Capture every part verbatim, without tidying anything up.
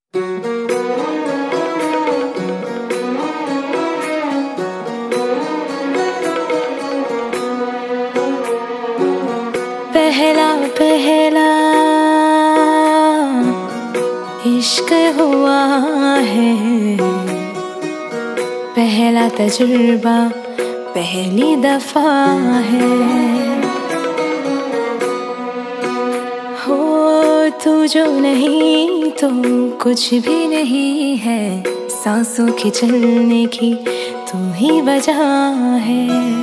पहला पहला इश्क हुआ है, पहला तजुर्बा पहली दफा है। हो तू जो नहीं तो कुछ भी नहीं है, सांसों के चलने की तू ही वजह है।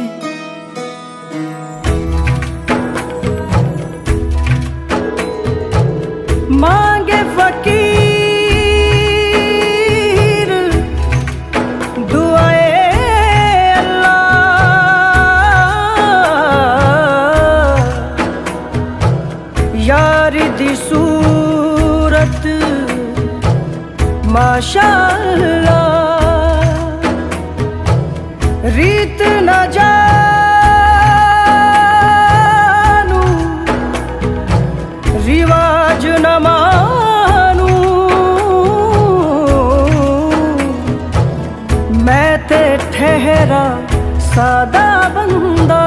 मांगे फकीर दुआए अल्लाह, यार दी सूरत माशाअल्लाह, रीत न जानू रिवाज न मानू, मैं ते ठहरा सादा बंदा।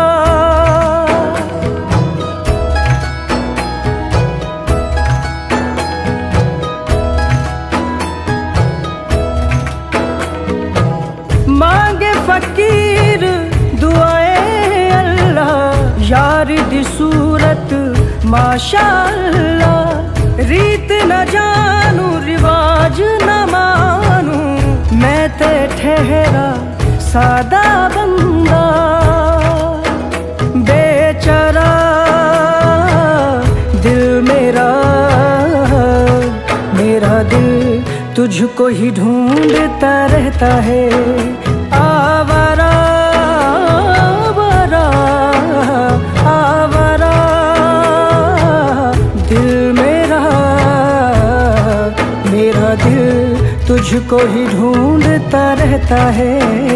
मांगे फकीर दुआए अल्लाह, यार दी सूरत माशाअल्लाह, रीत न जानू रिवाज न मानू, मैं ते ठहरा सादा बंदा। बेचारा दिल मेरा, मेरा दिल तुझको ही ढूंढता रहता है। आवारा आवारा आवारा दिल मेरा, मेरा दिल तुझको ही ढूंढता रहता है।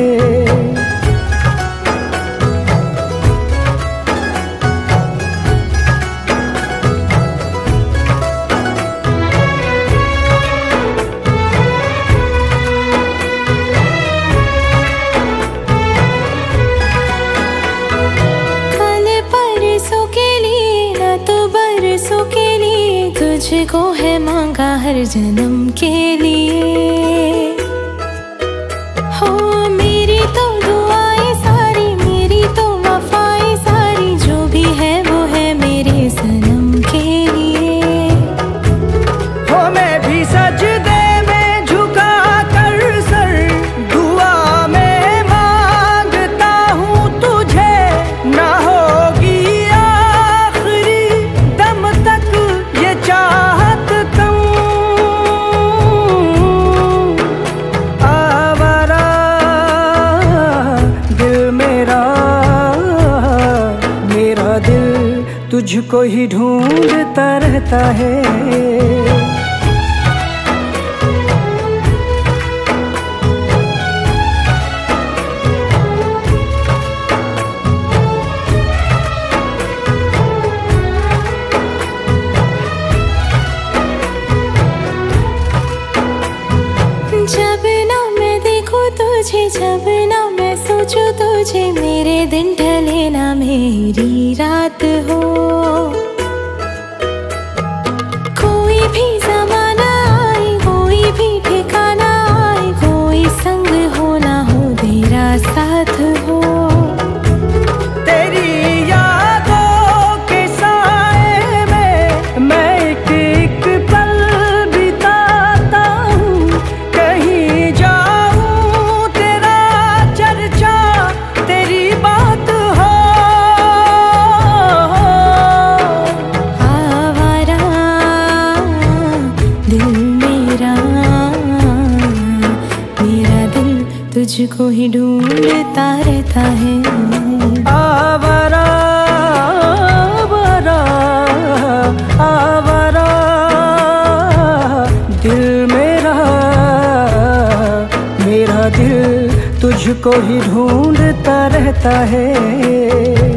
तुझको है मांगा हर जन्म के लिए, हो मेरी तो दुआएं सारी, मेरी तो वफाएं सारी, जो भी है वो है मेरे सनम के लिए। हो मैं भी सजदे में झुका कर सर, दुआ में मांगता हूँ तुझे, ना होगी आखिरी दम तक ये चाहत कम। आवारा दिल मेरा, मेरा दिल तुझको ही ढूंढता रहता है। जब ना मैं देखूं तुझे, जब ना मैं सोचूं तुझे, मेरे दिन ढले ना मेरी रात हो। कोई भी ज़माना आए, कोई भी ठिकाना आए, कोई संग हो ना हो तेरा साथ हो। तेरी यादों के साए में मैं एक एक पल बिताता हूँ, कहीं जाऊँ तेरा चर्चा तेरी बात हो। आवारा दिल मेरा, मेरा दिल तुझको ही ढूंढता रहता है। आवारा आवारा आवारा दिल मेरा, मेरा दिल तुझको ही ढूंढता रहता है।